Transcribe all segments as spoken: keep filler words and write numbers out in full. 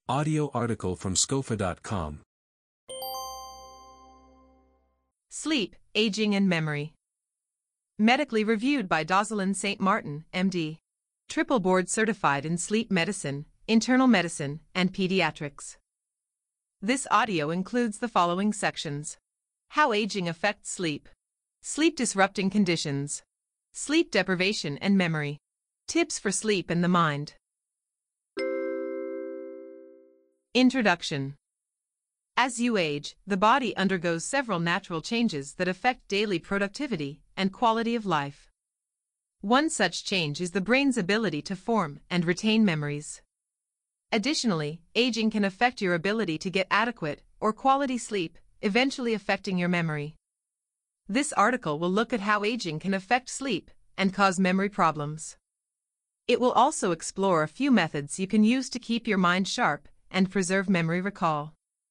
Audio article from scofa dot com. Sleep, Aging and Memory. Medically reviewed by Dozalin Saint Martin, M D. Triple board certified in sleep medicine, internal medicine, and pediatrics. This audio includes the following sections: how aging affects sleep, sleep disrupting conditions, sleep deprivation and memory, tips for sleep and the mind. Introduction. As you age, the body undergoes several natural changes that affect daily productivity and quality of life. One such change is the brain's ability to form and retain memories. Additionally, aging can affect your ability to get adequate or quality sleep, eventually affecting your memory. This article will look at how aging can affect sleep and cause memory problems. It will also explore a few methods you can use to keep your mind sharp and preserve memory recall.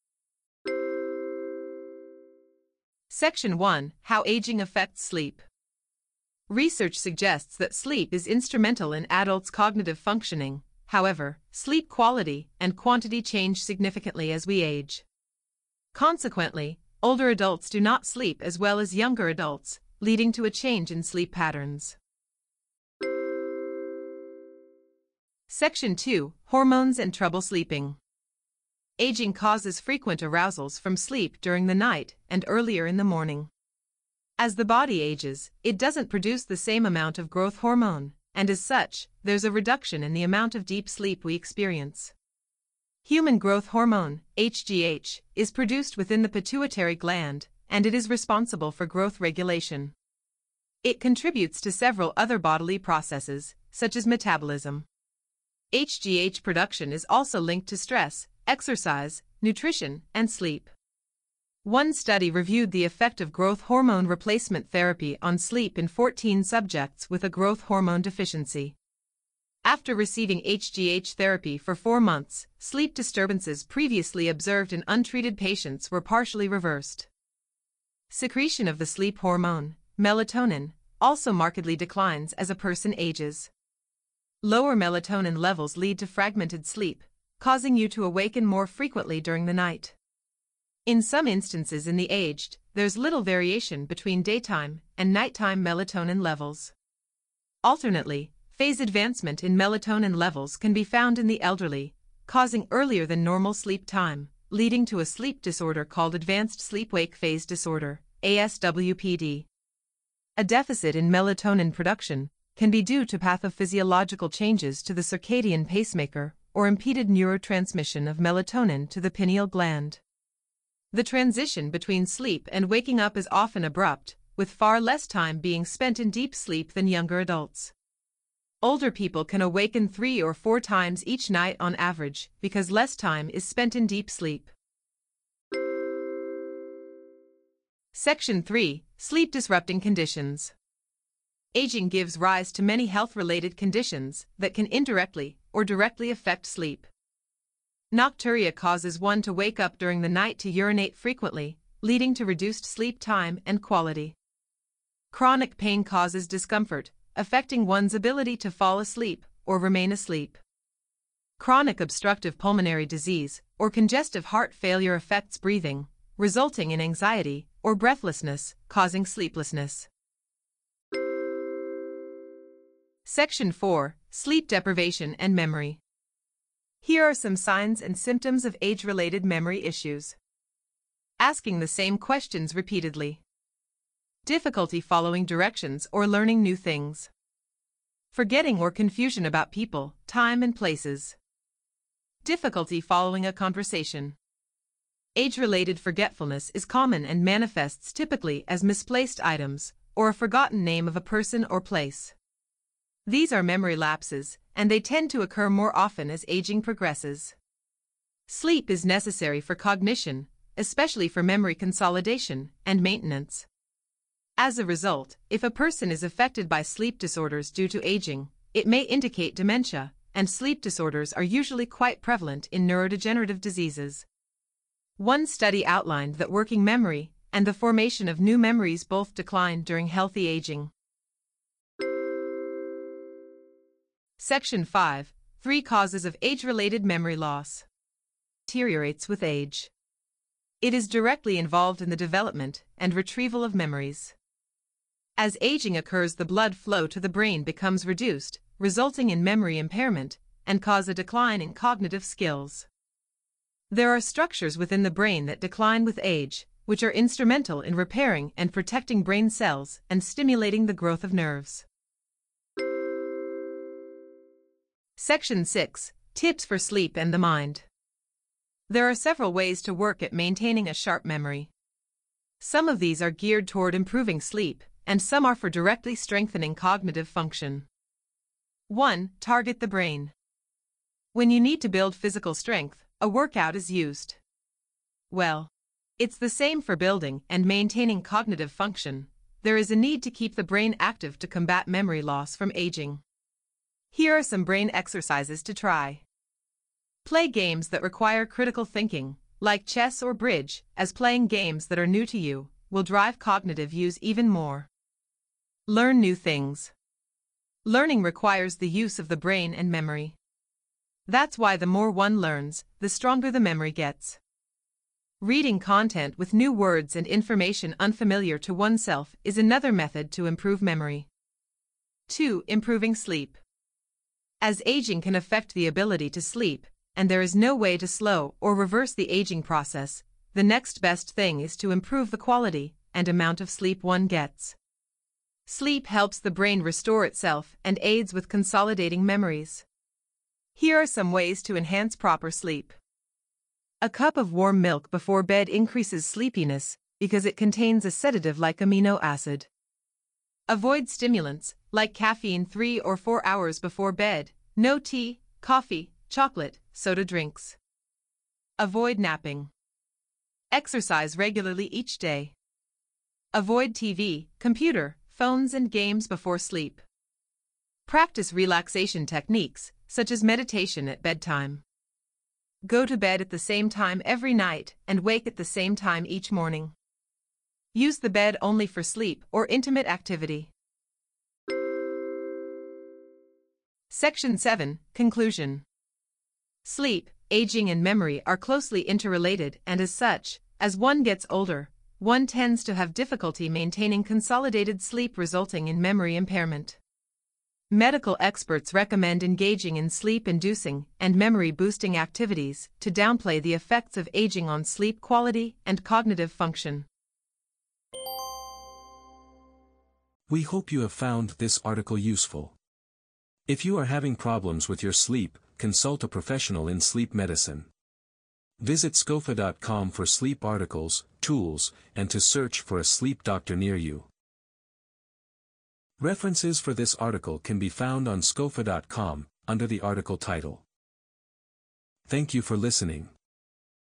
Section one. How aging affects sleep. Research suggests that sleep is instrumental in adults' cognitive functioning. However, sleep quality and quantity change significantly as we age. Consequently, older adults do not sleep as well as younger adults, leading to a change in sleep patterns. Section two. Hormones and trouble sleeping. Aging causes frequent arousals from sleep during the night and earlier in the morning. As the body ages, it doesn't produce the same amount of growth hormone, and as such, there's a reduction in the amount of deep sleep we experience. Human growth hormone, H G H, is produced within the pituitary gland, and it is responsible for growth regulation. It contributes to several other bodily processes, such as metabolism. H G H production is also linked to stress, exercise, nutrition, and sleep. One study reviewed the effect of growth hormone replacement therapy on sleep in fourteen subjects with a growth hormone deficiency. After receiving H G H therapy for four months, sleep disturbances previously observed in untreated patients were partially reversed. Secretion of the sleep hormone, melatonin, also markedly declines as a person ages. Lower melatonin levels lead to fragmented sleep, causing you to awaken more frequently during the night. In some instances in the aged, there's little variation between daytime and nighttime melatonin levels. Alternately, phase advancement in melatonin levels can be found in the elderly, causing earlier than normal sleep time, leading to a sleep disorder called advanced sleep-wake phase disorder, A S W P D. A deficit in melatonin production can be due to pathophysiological changes to the circadian pacemaker or impeded neurotransmission of melatonin to the pineal gland. The transition between sleep and waking up is often abrupt, with far less time being spent in deep sleep than younger adults. Older people can awaken three or four times each night on average because less time is spent in deep sleep. Section three. Sleep disrupting conditions. Aging gives rise to many health-related conditions that can indirectly or directly affect sleep. Nocturia causes one to wake up during the night to urinate frequently, leading to reduced sleep time and quality. Chronic pain causes discomfort, affecting one's ability to fall asleep or remain asleep. Chronic obstructive pulmonary disease or congestive heart failure affects breathing, resulting in anxiety or breathlessness, causing sleeplessness. Section four. Sleep deprivation and memory. Here are some signs and symptoms of age-related memory issues. Asking the same questions repeatedly. Difficulty following directions or learning new things. Forgetting or confusion about people, time and places. Difficulty following a conversation. Age-related forgetfulness is common and manifests typically as misplaced items or a forgotten name of a person or place. These are memory lapses, and they tend to occur more often as aging progresses. Sleep is necessary for cognition, especially for memory consolidation and maintenance. As a result, if a person is affected by sleep disorders due to aging, it may indicate dementia, and sleep disorders are usually quite prevalent in neurodegenerative diseases. One study outlined that working memory and the formation of new memories both decline during healthy aging. Section five. Three causes of age-related memory loss. deteriorates with age. It is directly involved in the development and retrieval of memories. As aging occurs, the blood flow to the brain becomes reduced, resulting in memory impairment, and cause a decline in cognitive skills. There are structures within the brain that decline with age, which are instrumental in repairing and protecting brain cells and stimulating the growth of nerves. Section six. Tips for sleep and the mind. There are several ways to work at maintaining a sharp memory. Some of these are geared toward improving sleep, and some are for directly strengthening cognitive function. one. Target the brain. When you need to build physical strength, a workout is used. Well, it's the same for building and maintaining cognitive function. There is a need to keep the brain active to combat memory loss from aging. Here are some brain exercises to try. Play games that require critical thinking, like chess or bridge, as playing games that are new to you will drive cognitive use even more. Learn new things. Learning requires the use of the brain and memory. That's why the more one learns, the stronger the memory gets. Reading content with new words and information unfamiliar to oneself is another method to improve memory. two. Improving sleep. As aging can affect the ability to sleep, and there is no way to slow or reverse the aging process, the next best thing is to improve the quality and amount of sleep one gets. Sleep helps the brain restore itself and aids with consolidating memories. Here are some ways to enhance proper sleep. A cup of warm milk before bed increases sleepiness because it contains a sedative like amino acid. Avoid stimulants, like caffeine three or four hours before bed. No tea, coffee, chocolate, soda drinks. Avoid napping. Exercise regularly each day. Avoid T V, computer, phones and games before sleep. Practice relaxation techniques, such as meditation at bedtime. Go to bed at the same time every night and wake at the same time each morning. Use the bed only for sleep or intimate activity. Section seven. Conclusion. Sleep, aging and memory are closely interrelated, and as such, as one gets older, one tends to have difficulty maintaining consolidated sleep, resulting in memory impairment. Medical experts recommend engaging in sleep-inducing and memory-boosting activities to downplay the effects of aging on sleep quality and cognitive function. We hope you have found this article useful. If you are having problems with your sleep, consult a professional in sleep medicine. Visit scofa dot com for sleep articles, tools, and to search for a sleep doctor near you. References for this article can be found on scofa dot com, under the article title. Thank you for listening.